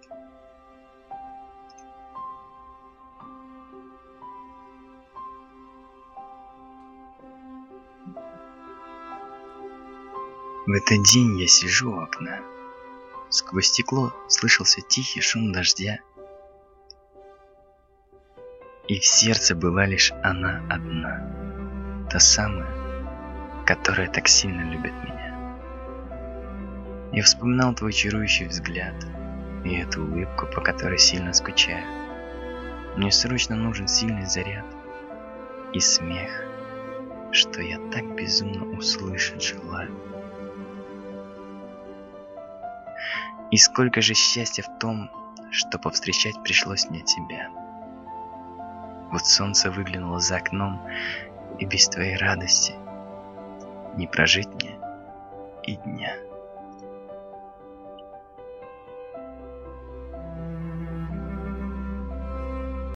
В этот день я сижу у окна. Сквозь стекло слышался тихий шум дождя. И в сердце была лишь она одна, та самая, которая так сильно любит меня. Я вспоминал твой чарующий взгляд и эту улыбку, по которой сильно скучаю. Мне срочно нужен сильный заряд и смех, что я так безумно услышать желаю. И сколько же счастья в том, что повстречать пришлось мне тебя. Вот солнце выглянуло за окном, и без твоей радости не прожить мне и дня.